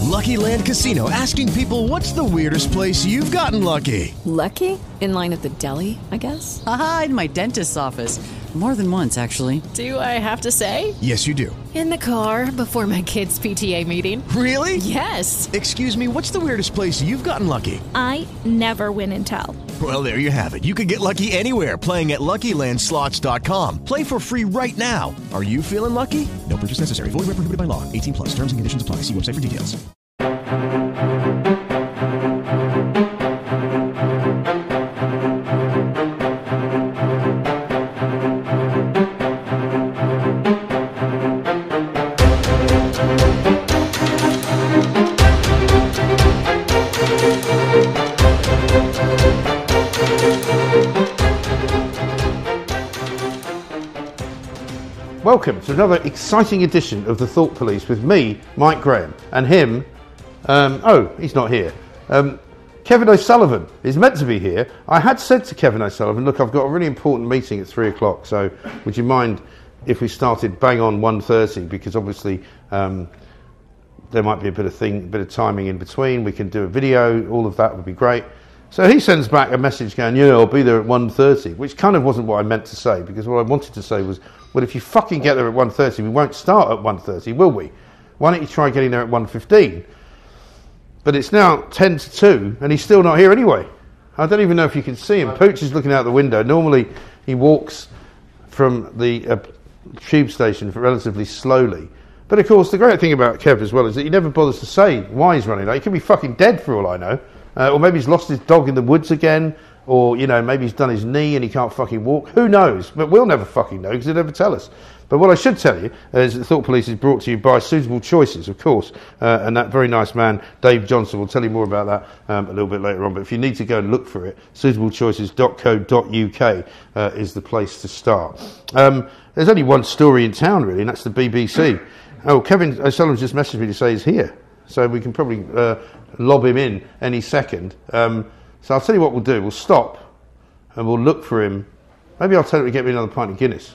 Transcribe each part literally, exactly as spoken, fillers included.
Lucky Land Casino, asking people, what's the weirdest place you've gotten lucky? Lucky? In line at the deli, I guess? Aha, in my dentist's office. More than once, actually. Do I have to say? Yes, you do. In the car before my kids' P T A meeting. Really? Yes. Excuse me, what's the weirdest place you've gotten lucky? I never win and tell. Well, there you have it. You can get lucky anywhere, playing at Lucky Land Slots dot com. Play for free right now. Are you feeling lucky? No purchase necessary. Void where prohibited by law. eighteen plus. Terms and conditions apply. See website for details. Welcome to another exciting edition of The Thought Police with me, Mike Graham, and him, um, oh, he's not here. Um, Kevin O'Sullivan is meant to be here. I had said to Kevin O'Sullivan, look, I've got a really important meeting at three o'clock, so would you mind if we started bang on one thirty, because obviously um, there might be a bit of thing, a bit of timing in between, we can do a video, all of that would be great. So he sends back a message going, yeah, I'll be there at one thirty, which kind of wasn't what I meant to say, because what I wanted to say was, well, if you fucking get there at one thirty, we won't start at one thirty, will we? Why don't you try getting there at one fifteen? But it's now ten to two, and he's still not here anyway. I don't even know if you can see him. Pooch is looking out the window. Normally, he walks from the uh, tube station relatively slowly. But of course, the great thing about Kev as well is that he never bothers to say why he's running late. He could be fucking dead for all I know. Uh, or maybe he's lost his dog in the woods again, or, you know, maybe he's done his knee and he can't fucking walk. Who knows? But we'll never fucking know because he'll never tell us. But what I should tell you is that Thought Police is brought to you by Suitable Choices, of course, uh, and that very nice man, Dave Johnson, will tell you more about that um, a little bit later on. But if you need to go and look for it, suitable choices dot co dot uk uh, is the place to start. Um, there's only one story in town, really, and that's the B B C. Oh, Kevin O'Sullivan just messaged me to say he's here, so we can probably uh, lob him in any second. Um, so I'll tell you what we'll do. We'll stop and we'll look for him. Maybe I'll tell him to get me another pint of Guinness.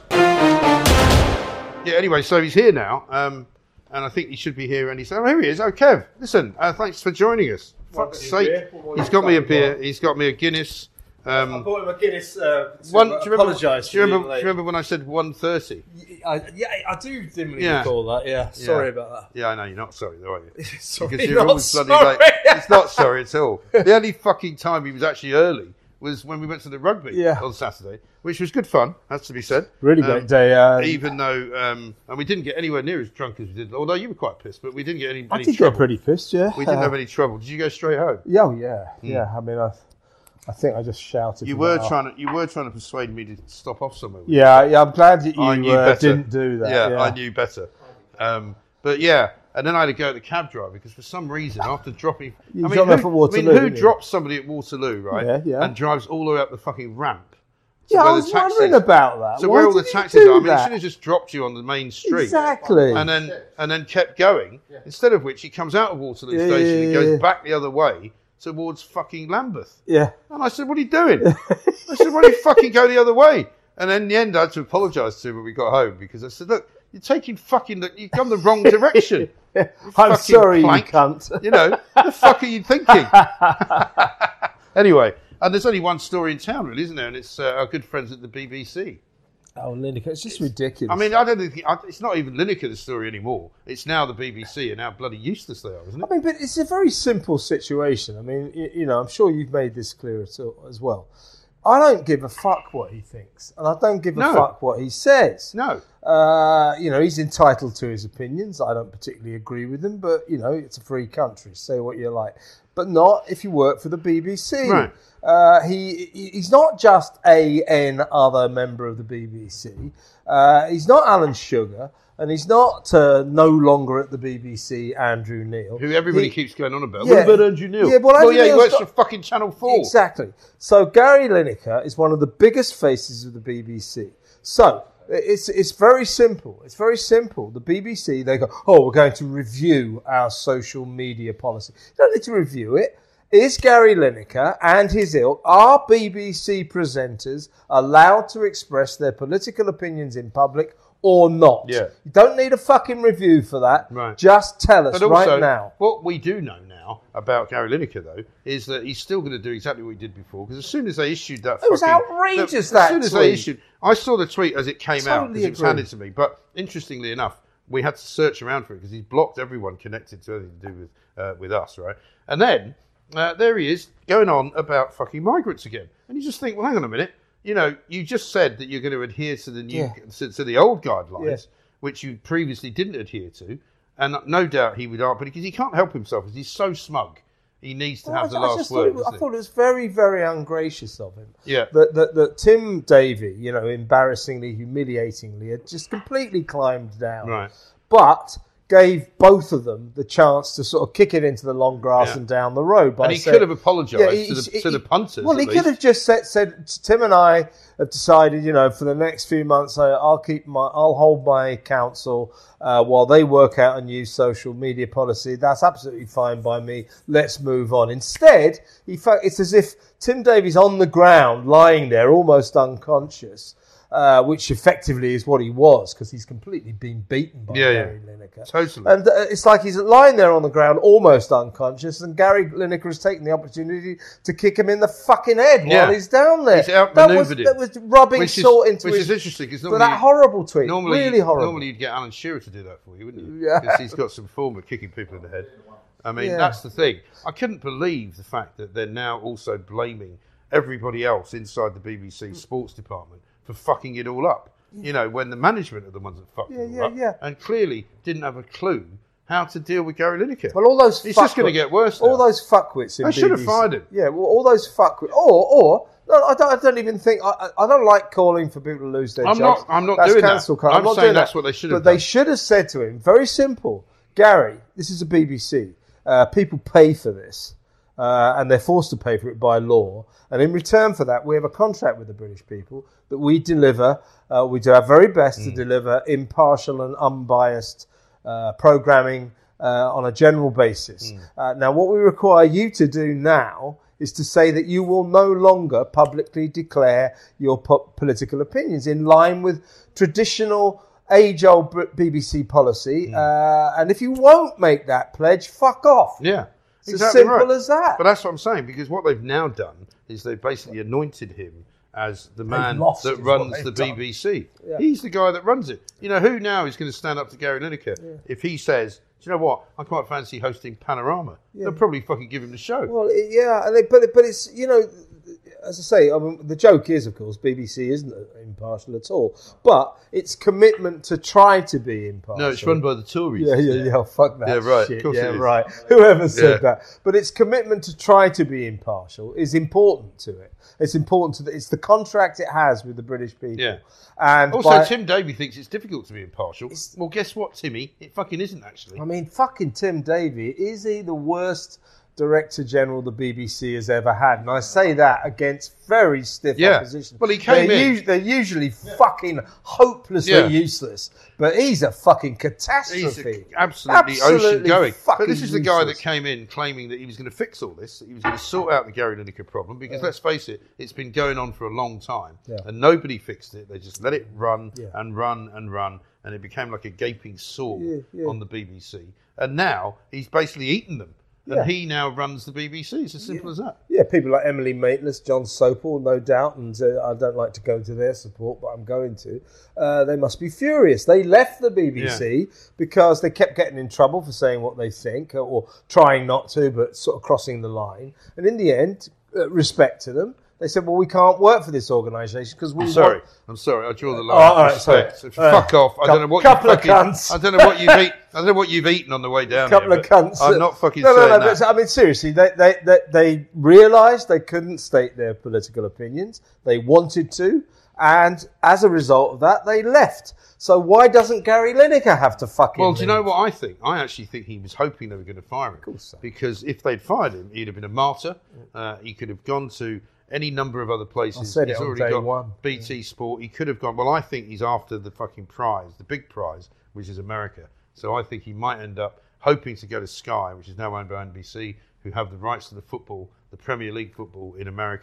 Yeah, anyway, so he's here now, um, and I think he should be here any second. Oh, here he is. Oh, Kev, listen, uh, thanks for joining us. Fuck's sake. He's got me a beer, he's got me a Guinness. Um, I bought him a Guinness uh, to one, do you apologise. Do you remember, do you remember when I said one thirty? I, yeah, I do dimly Yeah. recall that, yeah. Sorry Yeah. about that. Yeah, I know, you're not sorry though, are you? Sorry, Because you're not always bloody sorry. late. It's not sorry at all. The only fucking time he was actually early was when we went to the rugby Yeah. on Saturday, which was good fun, has to be said. Really Um, great day. Uh, Even though, um, and we didn't get anywhere near as drunk as we did, although you were quite pissed, but we didn't get any, I any did trouble. get pretty pissed, yeah. We didn't have any trouble. Did you go straight home? Yeah, oh, yeah, yeah. I mean, I, I think I just shouted. You from were that trying to, you were trying to persuade me to stop off somewhere. with Yeah, yeah. I'm glad that you I knew uh, better. didn't do that. Yeah, Yeah, I knew better. Um, but yeah, and then I had to go at the cab driver because for some reason after dropping, You I mean, dropped who, off at Waterloo, I mean, who didn't you? drops somebody at Waterloo, right? Yeah, yeah. And drives all the way up the fucking ramp. to Yeah, where I the was taxis- wondering about that. So Why where all the did you taxis do are. I mean, that? he should have just dropped you on the main street. Exactly. And then and then kept going. Instead of which he comes out of Waterloo Yeah, Station yeah, and yeah, goes yeah. back the other way towards fucking Lambeth. Yeah. And I said, what are you doing? I said, why don't you fucking go the other way? And then in the end, I had to apologise to him when we got home because I said, look, you're taking fucking, the, you've gone the wrong direction. I'm fucking sorry, plank. you cunt. You know, the fuck are you thinking? Anyway, and there's only one story in town, really, isn't there? And it's uh, our good friends at the B B C. Oh, Lineker, it's just ridiculous. I mean, I don't think I, it's not even Lineker the story anymore. It's now the B B C, and how bloody useless they are, isn't it? I mean, but it's a very simple situation. I mean, you, you know, I'm sure you've made this clear as, as well. I don't give a fuck what he thinks, and I don't give a No. fuck what he says. No. Uh, you know, he's entitled to his opinions. I don't particularly agree with them, but, you know, it's a free country. Say what you like. But not if you work for the B B C. Right. Uh, he He's not just a N other member of the B B C. Uh, he's not Alan Sugar. And he's not uh, no longer at the B B C, Andrew Neil. Who everybody He- keeps going on about. Yeah. What about Andrew Neil? Yeah, well, well Andrew yeah, he Neil's works got- for fucking Channel four. Exactly. So Gary Lineker is one of the biggest faces of the B B C. So it's it's very simple. It's very simple. The B B C, they go, oh, we're going to review our social media policy. You don't need to review it. Is Gary Lineker and his ilk, are B B C presenters allowed to express their political opinions in public, or not. Yeah. You don't need a fucking review for that. Right. Just tell us But also, right now. what we do know now about Gary Lineker, though, is that he's still going to do exactly what he did before. Because as soon as they issued that, It was fucking, outrageous, the, that As soon as tweet. they issued, I saw the tweet as it came out Totally because it was agree. handed to me. But interestingly enough, we had to search around for it because he's blocked everyone connected to anything to do with uh, with us, right? And then uh, there he is going on about fucking migrants again, and you just think, well, hang on a minute. You know, you just said that you're going to adhere to the new, Yeah. to, to the old guidelines, Yeah. which you previously didn't adhere to, and no doubt he would argue because he can't help himself because he's so smug. He needs to Well, have I, the I last just word. thought it was, I doesn't thought it was very, very ungracious of him. Yeah. That, that, that Tim Davie, you know, embarrassingly, humiliatingly, had just completely climbed down. Right. But gave both of them the chance to sort of kick it into the long grass Yeah. and down the road. By And he saying- could have apologised Yeah, he- to, the, he- to the punters. Well, at he least. could have just said, said, Tim and I have decided, you know, for the next few months, I, I'll keep my, I'll hold my counsel uh, while they work out a new social media policy. That's absolutely fine by me. Let's move on. Instead, he fa- it's as if Tim Davie's on the ground, lying there, almost unconscious. Uh, which effectively is what he was, because he's completely been beaten by Yeah, Gary yeah. Lineker. Totally. And uh, it's like he's lying there on the ground, almost unconscious, and Gary Lineker has taken the opportunity to kick him in the fucking head Yeah. while he's down there. He's outmanoeuvred that was, him. that was rubbing Which is- salt into which his... is interesting, 'cause for normally that you- horrible tweet. Normally, really horrible. Normally, you'd get Alan Shearer to do that for you, wouldn't you? Yeah. Because he's got some form of kicking people in the head. I mean, Yeah. that's the thing. I couldn't believe the fact that they're now also blaming everybody else inside the B B C sports department for fucking it all up. You know, when the management are the ones that fucked Yeah, it all yeah, up, yeah. and clearly didn't have a clue how to deal with Gary Lineker. Well, all those It's just going to fuckwit- get worse All now. those fuckwits in They should have B B C. fired him. Yeah, well, all those fuckwits. Or, or no, I don't, I don't even think... I, I I don't like calling for people to lose their I'm jobs. not- I'm not that's doing that. cancel culture. I'm not saying doing that's that. what they should but have they done. should have said to him, very simple, Gary, this is a B B C. Uh, people pay for this. Uh, and they're forced to pay for it by law. And in return for that, we have a contract with the British people that we deliver, uh, we do our very best to deliver impartial and unbiased uh, programming uh, on a general basis. Uh, now, what we require you to do now is to say that you will no longer publicly declare your po- political opinions in line with traditional age-old B B C policy. Uh, and if you won't make that pledge, fuck off. Yeah. It's Exactly as simple right. as that. But that's what I'm saying, because what they've now done is they've basically anointed him as the man lost that is what runs they've the done. B B C. Yeah. He's the guy that runs it. You know, who now is going to stand up to Gary Lineker if he says, do you know what, I quite fancy hosting Panorama? They'll probably fucking give him the show. Well, it- yeah, and it, but it, but it's, you know, as I say, I mean, the joke is, of course, B B C isn't impartial at all, but its commitment to try to be impartial. no, it's run by the Tories. Yeah, yeah, yeah. Fuck that. Yeah, right, of Shit. course yeah, it is. right. Whoever said Yeah. that, but its commitment to try to be impartial is important to it. It's important to the, it's the contract it has with the British people. Yeah. And Also, by- Tim Davie thinks it's difficult to be impartial. Well, guess what, Timmy? It fucking isn't, actually. I mean, fucking Tim Davie, is he the worst Director General the B B C has ever had? And I say that against very stiff Yeah. opposition. Well, he came they're in- us- they're usually fucking hopelessly Yeah. useless, but he's a fucking He's catastrophe. a- absolutely, ocean Absolutely going. But fucking this is the guy that useless. came in claiming that he was going to fix all this, that he was going to sort out the Gary Lineker problem, because let's face it, it's been going on for a long time, Yeah. and nobody fixed it. They just let it run Yeah. and run and run, and it became like a gaping sore Yeah, yeah. on the B B C. And now he's basically eaten them, and Yeah. he now runs the B B C. It's as simple as that. Yeah, people like Emily Maitlis, John Sopel, no doubt, and uh, I don't like to go to their support, but I'm going to. Uh, they must be furious. They left the B B C because they kept getting in trouble for saying what they think, or trying not to, but sort of crossing the line. And in the end, uh, respect to them, they said, well, we can't work for this organisation because we I'm sorry. want... I'm sorry. I draw the Oh, line. all right, Respect. sorry. Fuck Uh, off. I don't know what couple you of fucking, cunts. I don't know what you've eaten. I don't know what you've eaten on the way down. couple here, of but cunts. I'm not fucking no, saying no, no, that. but, I mean, seriously, they they they, they realised they couldn't state their political opinions. They wanted to, and as a result of that, they left. So why doesn't Gary Lineker have to fucking Well, do you know leave? what I think? I actually think he was hoping they were going to fire him. Of course so. Because if they'd fired him, he'd have been a martyr. Uh, he could have gone to any number of other places. I said he's it on already day got one. B T Sport. He could have gone. Well, I think he's after the fucking prize, the big prize, which is America. So I think he might end up hoping to go to Sky, which is now owned by N B C, who have the rights to the football, the Premier League football in America.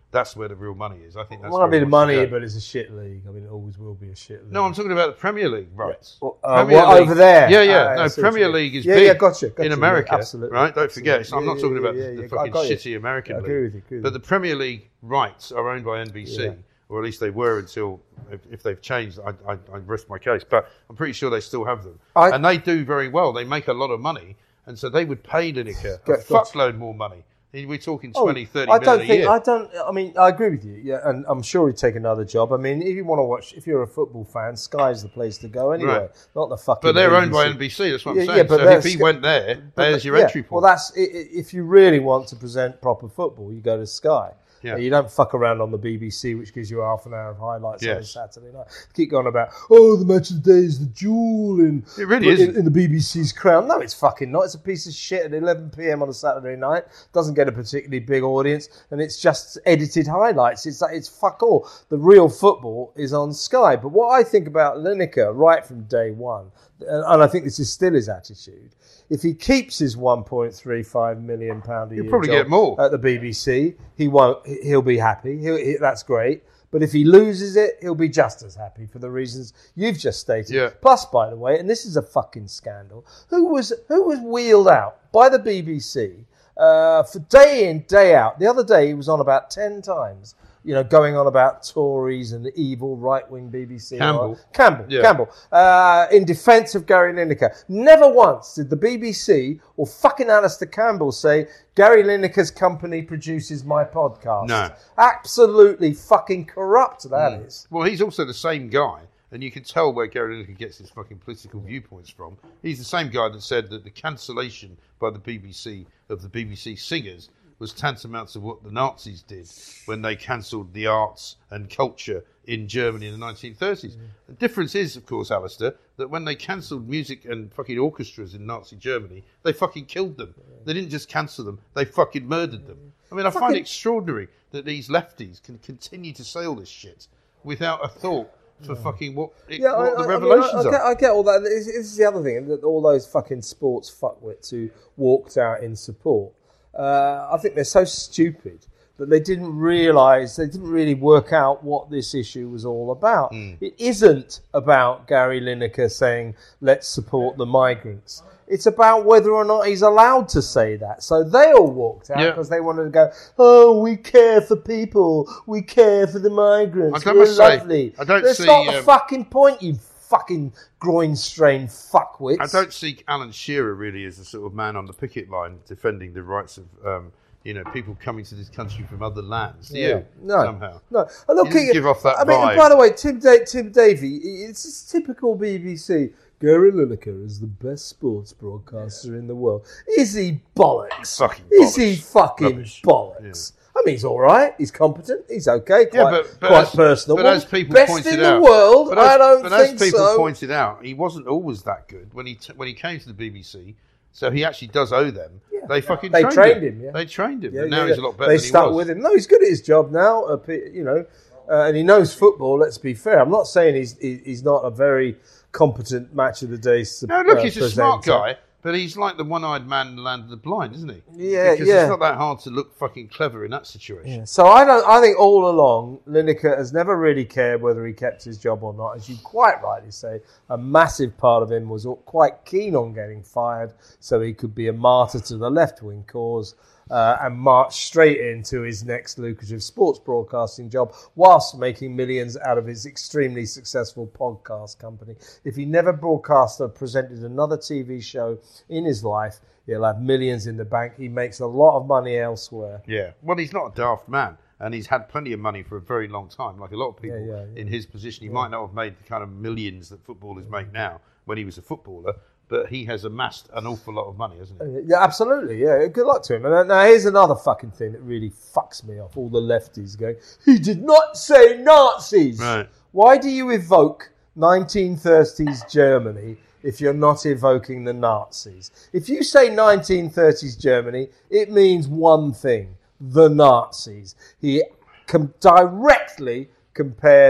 That's where the real money is. I think that's It might where be it the wants to money, go. but it's a shit league. I mean, it always will be a shit league. No, I'm talking about the Premier League rights. Well, uh, Premier what, League. over there? Yeah, yeah. Ah, no, I see what Premier you mean. League is yeah, big yeah, gotcha, gotcha, in America, yeah, absolutely, right? Don't absolutely. forget. So I'm Yeah, not talking yeah, about yeah, the, yeah, the I fucking got you. shitty American I league. agree with you, agree with but you. the Premier League rights are owned by N B C, Yeah. or at least they were until, if, if they've changed, I, I, I rest my case. But I'm pretty sure they still have them. I- and they do very well. They make a lot of money. And so they would pay Lineker a Gotcha. fuckload more money. We're talking Oh, twenty, thirty I million don't a think. year. I don't. I mean, I agree with you. Yeah, and I'm sure he'd take another job. I mean, if you want to watch, if you're a football fan, Sky's the place to go anyway. Right. Not the fucking. But they're B B C. owned by N B C, that's what I'm Yeah, saying. yeah, but so they're if he Sky- went there, But there's the- your yeah, entry point. Well, that's i- i- if you really want to present proper football, you go to Sky. Yeah. You don't fuck around on the B B C, which gives you half an hour of highlights on a Yes. Saturday night. Keep going about, oh, the match of the day is the jewel in, It really in, isn't. in the B B C's crown. No, it's fucking not. It's a piece of shit at eleven p.m. on a Saturday night. Doesn't get a particularly big audience, and it's just edited highlights. It's it's fuck all. The real football is on Sky. But what I think about Lineker right from day one, and, and I think this is still his attitude, if he keeps his one point three five million pound a He'll year probably job get more. at the B B C, he won't. He'll be happy. He'll, he, that's great. But if he loses it, he'll be just as happy for the reasons you've just stated. Yeah. Plus, by the way, and this is a fucking scandal, who was who was wheeled out by the B B C uh, for day in, day out. The other day he was on about ten times, you know, going on about Tories and the evil right-wing B B C. Campbell. Campbell, Yeah. Campbell, uh, in defence of Gary Lineker. Never once did the B B C or fucking Alistair Campbell say, Gary Lineker's company produces my podcast. No. Absolutely fucking corrupt that is. Well, he's also the same guy, and you can tell where Gary Lineker gets his fucking political viewpoints from. He's the same guy that said that the cancellation by the B B C of the B B C singers was tantamount to what the Nazis did when they cancelled the arts and culture in Germany in the nineteen thirties. Mm. The difference is, of course, Alistair, that when they cancelled music and fucking orchestras in Nazi Germany, they fucking killed them. They didn't just cancel them, they fucking murdered them. I mean, I find it extraordinary that these lefties can continue to say all this shit without a thought for fucking what, it, Yeah, what I, the I, revelations I, mean, I, I, are. get, I get all that. This, this is the other thing, that all those fucking sports fuckwits who walked out in support, uh, I think they're so stupid that they didn't realise, they didn't really work out what this issue was all about. Mm. It isn't about Gary Lineker saying, let's support the migrants. It's about whether or not he's allowed to say that. So they all walked out Yeah. because they wanted to go, oh, we care for people, we care for the migrants, I we're must say, lovely. I don't That's see, not the um, fucking point, you fucking groin-strained fuckwits. I don't see Alan Shearer really as the sort of man on the picket line defending the rights of, um, you know, people coming to this country from other lands. Do Yeah. you? No, Somehow. no. And look, He doesn't give off that I mean, vibe. by the way, Tim da- Tim Davey, it's just typical B B C. Gary Lineker is the best sports broadcaster in the world. Is he bollocks? Fucking Is he bollocks. fucking Rubbish. bollocks? I mean, he's all right. He's competent. He's okay. Quite, Yeah, but, but quite as, personable. But as people Best pointed in out, the world. but as, I don't but think as people so. pointed out, he wasn't always that good when he t- when he came to the B B C. So he actually does owe them. They fucking They trained, trained him. him, yeah. They trained him, Yeah, and now yeah, he's yeah. a lot better They than he stuck was. with him. No, he's good at his job now. Uh, p- you know, uh, and he knows football. Let's be fair. I'm not saying he's he- he's not a very competent match of the day. No, look, uh, he's a smart presenter. guy, but he's like the one-eyed man in the land of the blind, isn't he? Yeah, because yeah. it's not that hard to look fucking clever in that situation. Yeah. So I don't. I think all along, Lineker has never really cared whether he kept his job or not. As you quite rightly say, a massive part of him was quite keen on getting fired, so he could be a martyr to the left-wing cause uh, and march straight into his next lucrative sports broadcasting job, whilst making millions out of his extremely successful podcast company. If he never broadcast or presented another T V show in his life, he'll have millions in the bank. He makes a lot of money elsewhere. Yeah. Well, he's not a daft man, and he's had plenty of money for a very long time. Like a lot of people Yeah, yeah, yeah. in his position, he might not have made the kind of millions that footballers make now when he was a footballer, but he has amassed an awful lot of money, hasn't he? Yeah, absolutely. Yeah, good luck to him. And now here's another fucking thing that really fucks me off. All the lefties going, he did not say Nazis. Right. Why do you evoke nineteen thirties Germany if you're not evoking the Nazis? If you say nineteen thirties Germany, it means one thing: the Nazis. He com- directly compared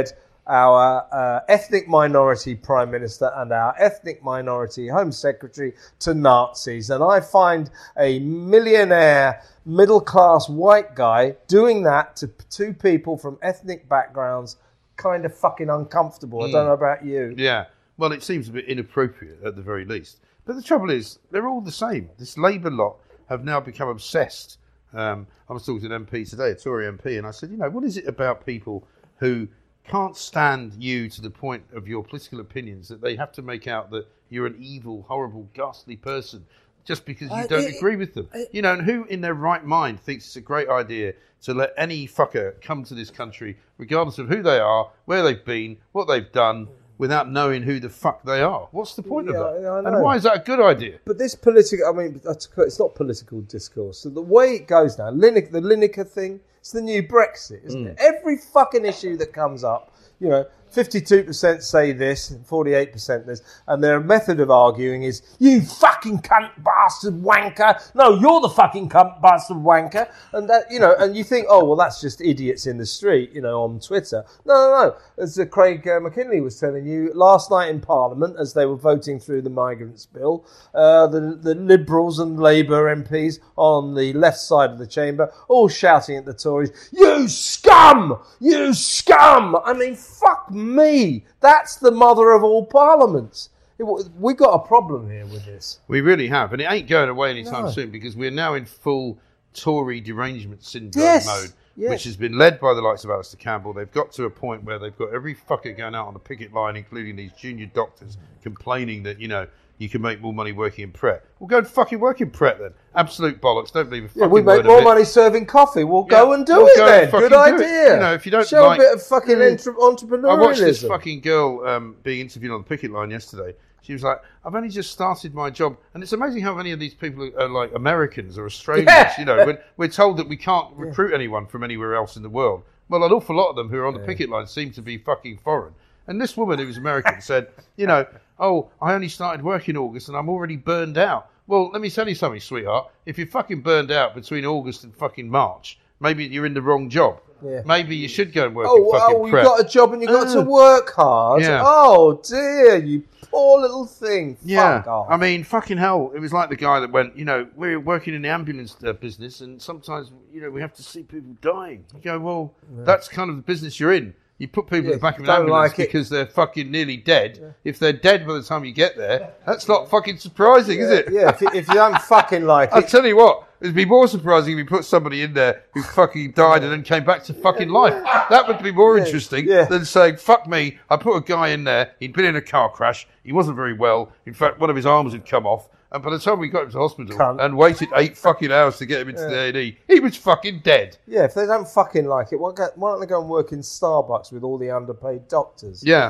our uh, ethnic minority Prime Minister and our ethnic minority Home Secretary to Nazis. And I find a millionaire, middle-class white guy doing that to two people from ethnic backgrounds kind of fucking uncomfortable. Mm. I don't know about you. Yeah. Well, it seems a bit inappropriate at the very least. But the trouble is, they're all the same. This Labour lot have now become obsessed. Um, I was talking to an M P today, a Tory M P, and I said, you know, what is it about people who can't stand you to the point of your political opinions that they have to make out that you're an evil, horrible, ghastly person just because you uh, don't it, agree with them? It, you know, and who in their right mind thinks it's a great idea to let any fucker come to this country, regardless of who they are, where they've been, what they've done, without knowing who the fuck they are? What's the point yeah, of that? I know. And why is that a good idea? But this political, I mean, it's not political discourse. So the way it goes now, Lineker, the Lineker thing, it's the new Brexit, isn't mm. it? Every fucking issue that comes up, you know, fifty-two percent say this and forty-eight percent this, and their method of arguing is, you fucking cunt bastard wanker. No, you're the fucking cunt bastard wanker. And that, you know, and you think, oh, well, that's just idiots in the street, you know, on Twitter. No, no, no. As uh, Craig uh, McKinley was telling you, last night in Parliament, as they were voting through the Migrants Bill, uh, the, the Liberals and Labour M Ps on the left side of the chamber, all shouting at the Tories, you scum! You scum! I mean, fuck me. That's the mother of all parliaments. We got a problem here with this. We really have, and it ain't going away anytime no. soon because we're now in full Tory derangement syndrome yes. mode, yes. which has been led by the likes of Alistair Campbell. They've got to a point where they've got every fucker going out on the picket line, including these junior doctors, complaining that, you know, you can make more money working in Pret. Well, go and fucking work in Pret then. Absolute bollocks. Don't believe a fucking yeah, we make word more of money it. serving coffee. We'll yeah, go and do we'll it go then. and Good do idea. It. You know, if you don't Show like, a bit of fucking mm, entrepreneurialism. I watched this fucking girl um, being interviewed on the picket line yesterday. She was like, I've only just started my job. And it's amazing how many of these people are like Americans or Australians. Yeah. You know, when we're told that we can't recruit yeah. anyone from anywhere else in the world. Well, an awful lot of them who are on the yeah. picket line seem to be fucking foreign. And this woman who was American said, you know, oh, I only started work in August and I'm already burned out. Well, let me tell you something, sweetheart. If you're fucking burned out between August and fucking March, maybe you're in the wrong job. Yeah. Maybe you should go and work oh, in fucking Oh, you've Pret. got a job and you've got uh, to work hard. Yeah. Oh, dear, you poor little thing. Yeah. Fuck off. I mean, fucking hell. It was like the guy that went, you know, we're working in the ambulance uh, business and sometimes, you know, we have to see people dying. You go, well, yeah. that's kind of the business you're in. You put people yeah, in the back of an ambulance like because they're fucking nearly dead. Yeah. If they're dead by the time you get there, that's not fucking surprising, yeah, is it? Yeah, if you, if you don't fucking like it. I'll tell you what, it'd be more surprising if you put somebody in there who fucking died and then came back to fucking life. That would be more yeah, interesting yeah. than saying, fuck me, I put a guy in there, he'd been in a car crash, he wasn't very well, in fact, one of his arms had come off, and by the time we got him to hospital Cunt. and waited eight fucking hours to get him into yeah. the A and E, he was fucking dead. Yeah, if they don't fucking like it, why don't they go and work in Starbucks with all the underpaid doctors? Yeah.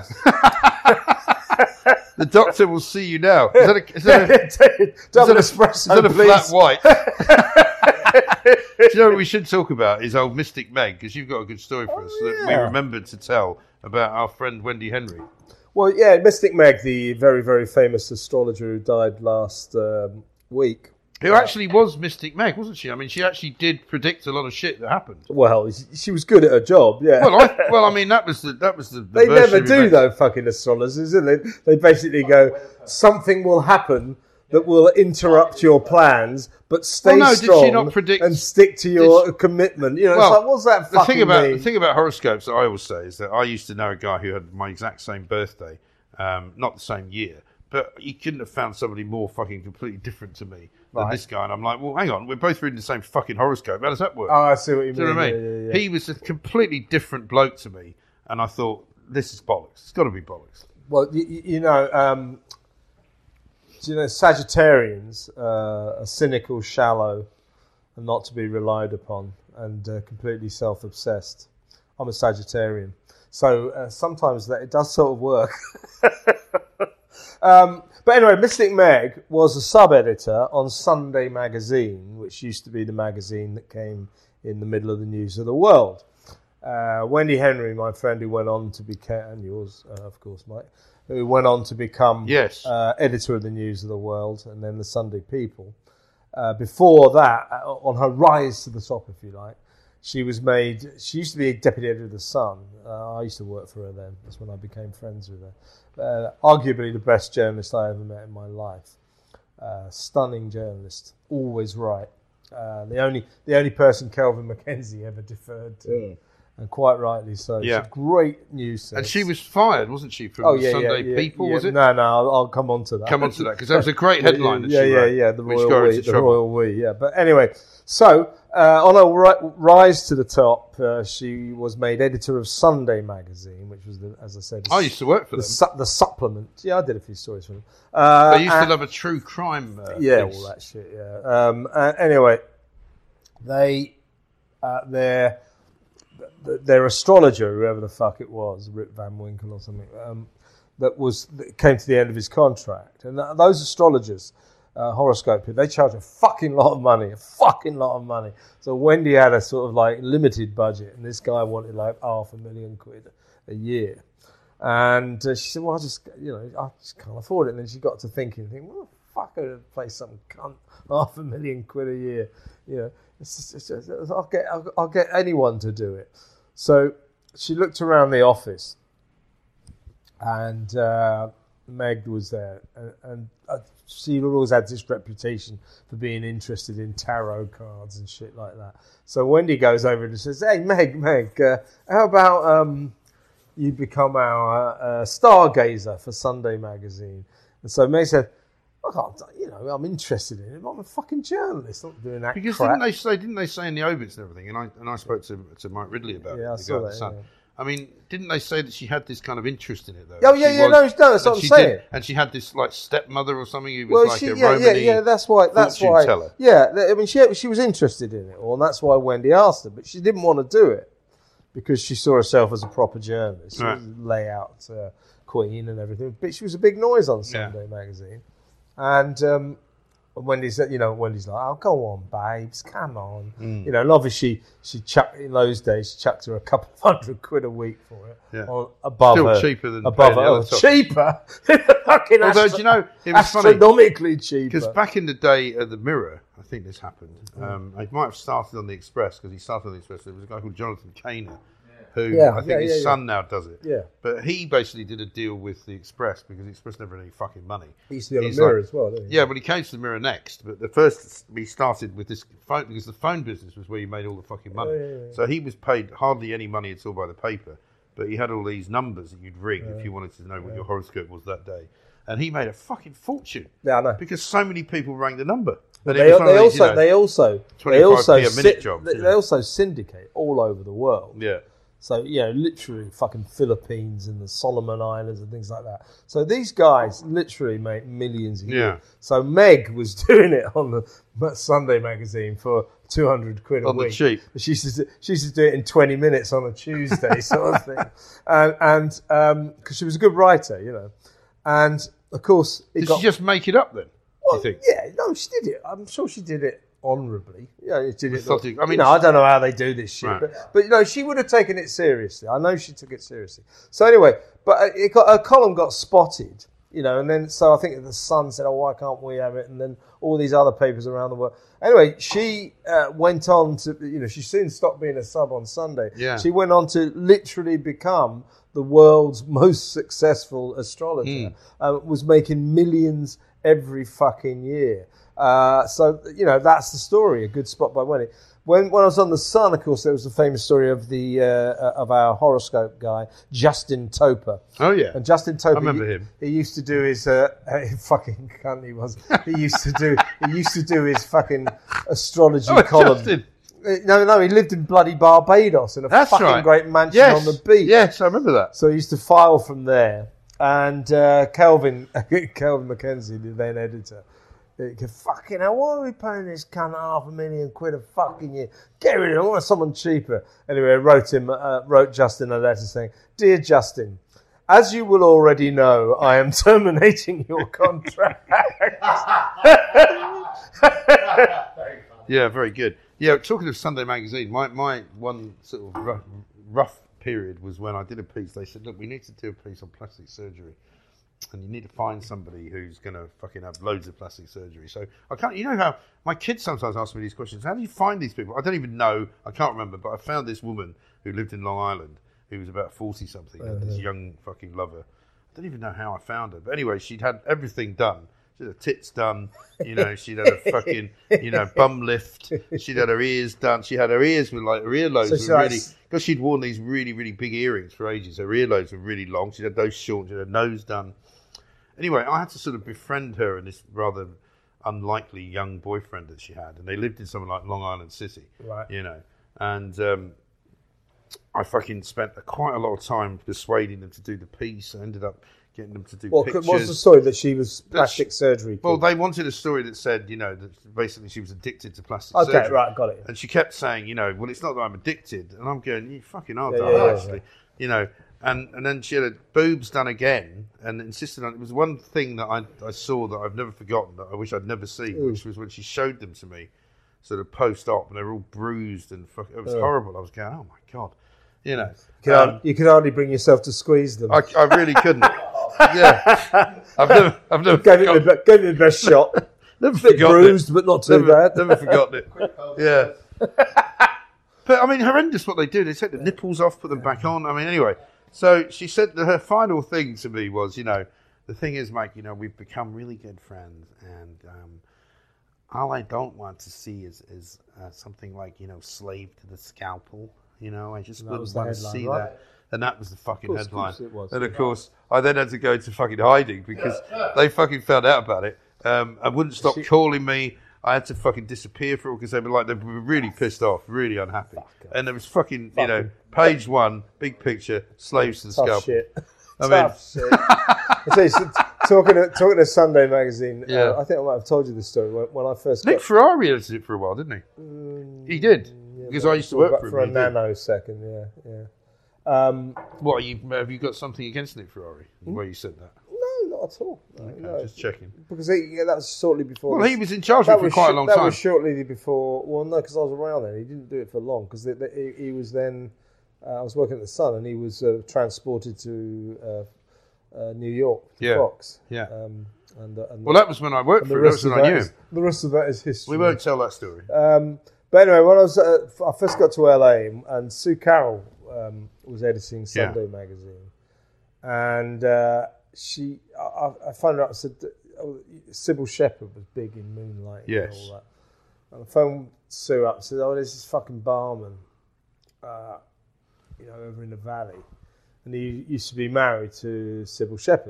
The doctor will see you now. Is that a, is that a, Double is that a, espresso, is that a please. flat white? Do you know what we should talk about is old Mystic Meg, because you've got a good story for oh, us yeah. that we remembered to tell about our friend Wendy Henry. Well, yeah, Mystic Meg, the very, very famous astrologer who died last um, week. Who actually was Mystic Meg, wasn't she? I mean, she actually did predict a lot of shit that happened. Well, she was good at her job, yeah. Well, I, well, I mean, that was the that was the. the they never do, though, fucking astrologers, isn't they? They basically go, something will happen that will interrupt your plans, but stay well, no, strong did she not predict, and stick to your she, commitment. You know, well, it's like, what's that fucking the thing about, mean? The thing about horoscopes that I always say is that I used to know a guy who had my exact same birthday, um, not the same year, but he couldn't have found somebody more fucking completely different to me than right. this guy. And I'm like, well, hang on, we're both reading the same fucking horoscope. How does that work? Oh, I see what you Do mean. You know what I mean? Yeah, yeah, yeah. He was a completely different bloke to me, and I thought, this is bollocks. It's got to be bollocks. Well, you, you know, um, you know, Sagittarians uh, are cynical, shallow, and not to be relied upon, and uh, completely self-obsessed. I'm a Sagittarian, so uh, sometimes that it does sort of work. um, but anyway, Mystic Meg was a sub-editor on Sunday Magazine, which used to be the magazine that came in the middle of the news of the world. Uh, Wendy Henry, my friend, who went on to become, and yours, uh, of course, Mike, who went on to become yes. uh, editor of the News of the World and then the Sunday People. Uh, before that, uh, on her rise to the top, if you like, she was made. She used to be a deputy editor of the Sun. Uh, I used to work for her then. That's when I became friends with her. Uh, arguably the best journalist I ever met in my life. Uh, stunning journalist, always right. Uh, the only the only person Kelvin Mackenzie ever deferred to, yeah. and quite rightly so. Yeah, it's a great news. And she was fired, wasn't she, from oh, the yeah, Sunday yeah, People? Yeah. Was it? No, no, I'll, I'll come on to that. Come on to that because that was a great headline. yeah, that she yeah, wrote, yeah. The Royal We, the trouble. Royal We. Yeah, but anyway, so uh, on a ri- rise to the top, uh, she was made editor of Sunday Magazine, which was, the, as I said, I used to work for the, them. su- the supplement. Yeah, I did a few stories for them. Uh, they used and, to love a true crime. Uh, yeah, piece. all that shit. Yeah. Um, uh, anyway, they uh, their their astrologer, whoever the fuck it was, Rip Van Winkle or something, um, that was that came to the end of his contract, and th- those astrologers. Uh, horoscope, they charge a fucking lot of money, a fucking lot of money. So Wendy had a sort of like limited budget, and this guy wanted like half a million quid a year. And uh, she said, "Well, I just, you know, I just can't afford it." And then she got to thinking, thinking, "Well, fuck, I'm gonna pay some cunt half a million quid a year." You know, it's just, it's just, I'll get, I'll, I'll get anyone to do it. So she looked around the office, and uh, Meg was there, and. and uh, she always had this reputation for being interested in tarot cards and shit like that. So Wendy goes over and says, "Hey, Meg, Meg, uh, how about um, you become our uh, stargazer for Sunday Magazine?" And so Meg said, "I can't, you know, I'm interested in it. I'm a fucking journalist, not doing that because crap." didn't they say, didn't they say in the obits and everything? And I and I spoke to to Mike Ridley about yeah, it. I saw that. Sun. Yeah. I mean, didn't they say that she had this kind of interest in it, though? Oh, yeah, she yeah, was, no, no, that's what I'm she saying. Did, and she had this, like, stepmother or something who was Well, like she, a yeah, Romany yeah, yeah, that's why, that's fortune why, teller. yeah, I mean, she she was interested in it all, and that's why Wendy asked her, but she didn't want to do it because she saw herself as a proper journalist. She right. was a layout uh, queen and everything, but she was a big noise on Sunday yeah. Magazine. And um, Wendy said, you know, Wendy's like, "Oh, go on, babes, come on." Mm. You know, and obviously she chucked, in those days, she chucked her a couple of hundred quid a week for it. Yeah. On, above Still her. cheaper than above her. oh, cheaper? Fucking Although, astro- do you know, it was astronomically funny, cheaper. because back in the day at the Mirror, I think this happened. Um, it might have started on the Express, because he started on the Express. There was a guy called Jonathan Kaner, who Yeah, I think yeah, his yeah, son yeah. now does it. Yeah. But he basically did a deal with the Express, because the Express never had any fucking money. He used to be on He's the Mirror like- as well, didn't he? Yeah, but he came to the Mirror next. But the first, we started with this phone, because the phone business was where you made all the fucking money. Yeah, yeah, yeah. So he was paid hardly any money at all by the paper, but he had all these numbers that you'd ring if you wanted to know what your horoscope was that day. And he made a fucking fortune. Yeah, I know. Because so many people rang the number. But And it they, was one of they, these, you also, know, they also, they twenty-five also, p a minute jobs, they, you they know. also syndicate all over the world. Yeah. So, you know, literally fucking Philippines and the Solomon Islands and things like that. So these guys literally make millions a year. Yeah. So Meg was doing it on the Sunday Magazine for two hundred quid a On the week. cheap. She used, to do, she used to do it in twenty minutes on a Tuesday sort of thing. And because um, she was a good writer, you know. And, of course... It Did got, she just make it up then? well, do you think? yeah, no, she did it. I'm sure she did it honourably. Yeah, she did it. Methodic- I I mean, mean, you know, I don't know how they do this shit, Right. but, but you know, she would have taken it seriously. I know she took it seriously. So anyway, but it got, her column got spotted, you know, and then so I think the Sun said, "Oh, why can't we have it?" And then all these other papers around the world. Anyway, she uh, went on to, you know, she soon stopped being a sub on Sunday. Yeah. She went on to literally become the world's most successful astrologer. Mm. Uh, was making millions every fucking year. Uh, so, you know, that's the story. A good spot by Wendy. When when I was on the Sun, of course, there was the famous story of the uh, of our horoscope guy, Justin Toper. Oh, yeah. And Justin Toper, I remember he, him. he used to do his uh, fucking cunt. He was. He used to do. He used to do his fucking astrology Oh, column. Justin. No, no, he lived in bloody Barbados in a That's fucking right. great mansion Yes. on the beach. Yes, I remember that. So he used to file from there. And uh, Kelvin, Kelvin Mackenzie, the then editor, he goes, "Fucking hell, why are we paying this cunt half a million quid a fucking year? Get rid of him, I want someone cheaper." Anyway, I wrote him, uh, wrote Justin a letter saying, "Dear Justin, as you will already know, I am terminating your contract." Yeah, very good. Yeah, talking of Sunday Magazine, my, my one sort of rough, rough period was when I did a piece. They said, "Look, we need to do a piece on plastic surgery." and you need to find somebody who's going to fucking have loads of plastic surgery. So I can't. You know how my kids sometimes ask me these questions. How do you find these people? I don't even know. I can't remember. But I found this woman who lived in Long Island, who was about forty something, uh, this young fucking lover. I don't even know how I found her. But anyway, she'd had everything done. She had her tits done, you know, she'd had a fucking, you know, bum lift. She'd had her ears done. She had her ears with like, her earlobes So were she really, because she'd worn these really, really big earrings for ages. Her earlobes were really long. She'd had those short. She had her nose done. Anyway, I had to sort of befriend her and this rather unlikely young boyfriend that she had. And they lived in somewhere like Long Island City, Right. you know. And um, I fucking spent quite a lot of time persuading them to do the piece. I ended up getting them to do Well, pictures. what's the story that she was plastic That she- surgery? Well, kid? they wanted a story that said, you know, that basically she was addicted to plastic Okay, surgery. right, got it. And she kept saying, you know, well, it's not that I'm addicted. And I'm going, you fucking are, Yeah, darling, yeah, yeah, actually. You know, and, and then she had her boobs done again and insisted on it. Was one thing that I, I saw that I've never forgotten, that I wish I'd never seen, which was when she showed them to me, sort of post-op, and they were all bruised and fuck, it was horrible. I was going, oh my God. You know. you, could um, hardly, you could hardly bring yourself to squeeze them. I, I really couldn't. Yeah. I've never, I've never gave, it forgotten- the, gave it the best shot. Never Bit forgotten bruised, it. but not too never, bad. Never forgotten it. Yeah. But I mean, horrendous what they do. They take the nipples off, put them back on. I mean, anyway. So she said that her final thing to me was, you know, the thing is, Mike, you know, we've become really good friends, and um, all I don't want to see is is uh, something like, you know, slave to the scalpel. You know, I just that wouldn't was the want to headline, see right? that. And that was the fucking Of course, headline. of course it was, and of yeah. course, I then had to go into fucking hiding because they fucking found out about it. Um, I wouldn't stop calling me. I had to fucking disappear for it because they were like, they were really pissed off, really unhappy. And there was fucking, you know, page one, big picture, slaves to the Tough scalpel. shit. I Tough shit. I tell you, so, talking to, talking to Sunday Magazine, Yeah. uh, I think I might have told you this story when, when I first Nick got Ferrari edited it for a while, didn't he? he did. because I used to work for him. for a he did. nanosecond. Yeah, yeah. Um, What, you, have you got something against Nick Ferrari? The way you said that. no, not at all. No, Okay, no. just checking. Because he, yeah, that was shortly before. Well, this- he was in charge that of it for was quite a sh- long that time. was shortly before. Well, no, because I was around then. He didn't do it for long because he, he was then. Uh, I was working at the Sun, and he was uh, transported to uh, uh, New York to Yeah, Fox. yeah. Um, and, uh, and Well, that was when I worked and the for him. That rest was of when I that knew is, him. the rest of that is history. We won't tell that story. Um, but anyway, when I was uh, I first got to L A, and Sue Carroll um, was editing Sunday Yeah. magazine, and uh, she, I, I found out. I said, oh, Sybil Shepherd was big in Moonlight Yes. and all that. And I phoned Sue up and said, "Oh, there's this fucking barman, uh, you know, over in the valley, and he used to be married to Sybil Shepherd."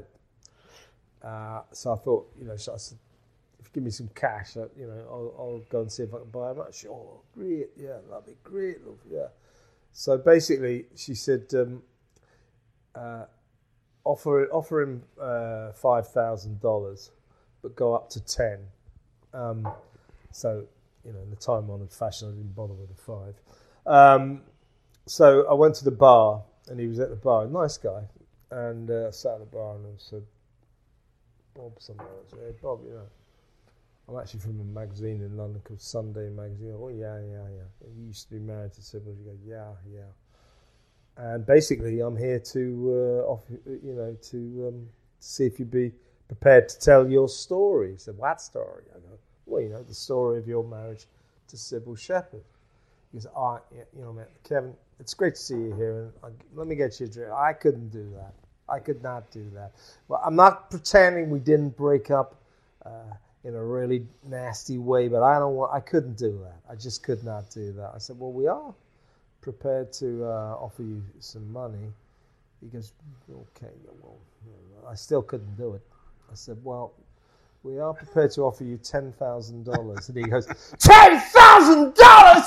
Uh, so I thought, you know, so I said, if you give me some cash, uh, you know, I'll, I'll go and see if I can buy him out. She, oh, great, yeah, that'd be great, love, yeah. So basically, she said, um, uh, offer offer him uh, five thousand dollars, but go up to ten. Um, so, you know, in the time-honoured fashion, I didn't bother with the five. Um, so I went to the bar, and he was at the bar, a nice guy, and uh, sat at the bar and I said, Bob, something like that. Hey, Bob, you know, I'm actually from a magazine in London called Sunday Magazine. Oh, yeah, yeah, yeah. He used to be married to Sybil. You go, yeah, yeah. And basically, I'm here to, uh, offer, you know, to um, see if you'd be prepared to tell your story. He said, what story? I go, well, you know, the story of your marriage to Sybil Shepherd. He goes, oh, yeah, you know, man, Kevin, it's great to see you here. And I, let me get you a drink. I couldn't do that. I could not do that. Well, I'm not pretending we didn't break up uh, in a really nasty way, but I don't want. I couldn't do that. I just could not do that. I said, well, we are prepared to uh, offer you some money. He goes, okay, well, you know, I still couldn't do it. I said, well, we are prepared to offer you ten thousand dollars. And he goes, ten thousand dollars!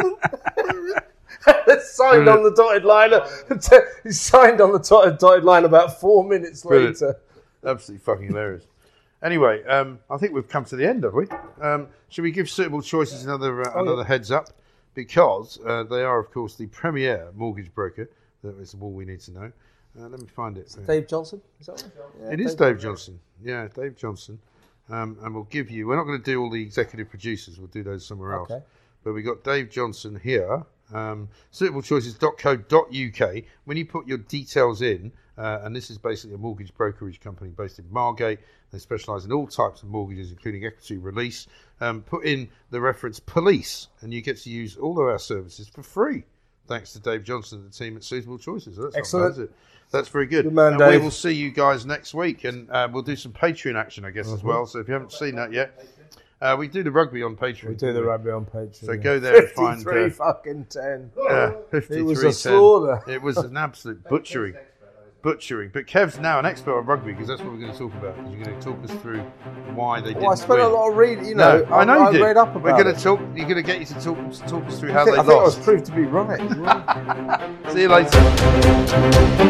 Signed on the dotted line. He signed on the dotted, dotted line about four minutes Brilliant. later. Absolutely fucking hilarious. Anyway, um, I think we've come to the end, have we? Um, should we give Suitable Choices another uh, Oh, another yeah. heads up? Because uh, they are, of course, the premier mortgage broker. That is all we need to know. Uh, let me find it. Dave Johnson? Is that right? Yeah, It is Dave Johnson. Yeah, Dave Johnson. Um, and we'll give you, we're not going to do all the executive producers, we'll do those somewhere else. Okay. But we got Dave Johnson here, Um, suitable choices dot co dot uk. When you put your details in, uh, and this is basically a mortgage brokerage company based in Margate, they specialise in all types of mortgages, including equity release. Um, put in the reference police, and you get to use all of our services for free. Thanks to Dave Johnson and the team at Suitable Choices. That's Excellent. Not bad, is it? That's very good. Good man, and Dave. we will see you guys next week, and uh, we'll do some Patreon action, I guess, Mm-hmm. as well. So if you haven't seen that yet, uh, we do the rugby on Patreon. We do the rugby on Patreon. So go there and find fifty-three uh, fucking ten. uh, fifty-three It was a ten. slaughter. It was an absolute butchering. Butchering. But Kev's now an expert on rugby because that's what we're going to talk about. Because you're going to talk us through why they didn't Well, I spent win. a lot of reading, you know. No, I know I, you did. I read up about We're going it. to talk. You're going to get you to talk, talk us through how I think, they I think I was lost. proved to be right. as well. See you later.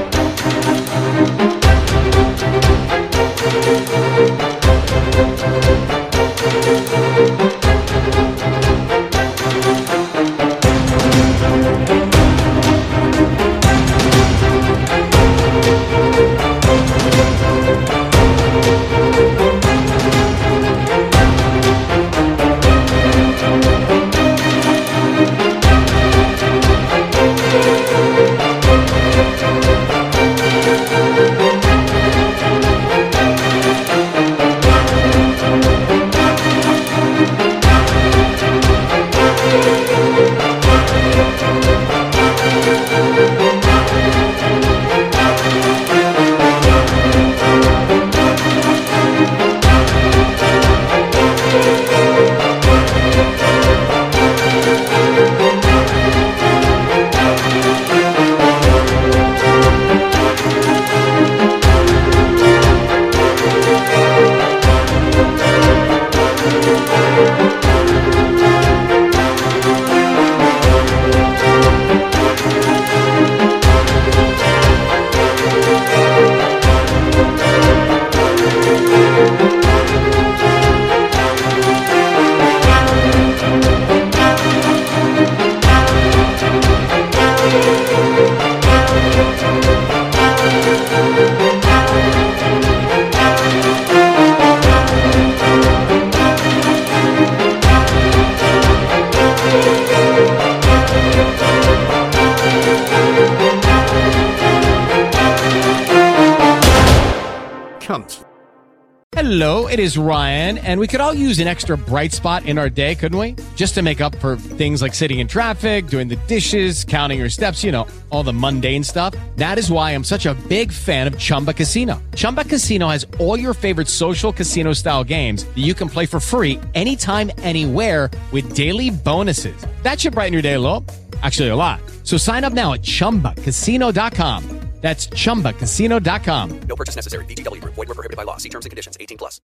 Cunt. Hello, it is Ryan, and we could all use an extra bright spot in our day, couldn't we? Just to make up for things like sitting in traffic, doing the dishes, counting your steps, you know, all the mundane stuff. That is why I'm such a big fan of Chumba Casino. Chumba Casino has all your favorite social casino-style games that you can play for free anytime, anywhere with daily bonuses. That should brighten your day a little. Actually, a lot. So sign up now at chumba casino dot com. That's chumba casino dot com. No purchase necessary. V G W Group. Void where prohibited by law. See terms and conditions. eighteen plus.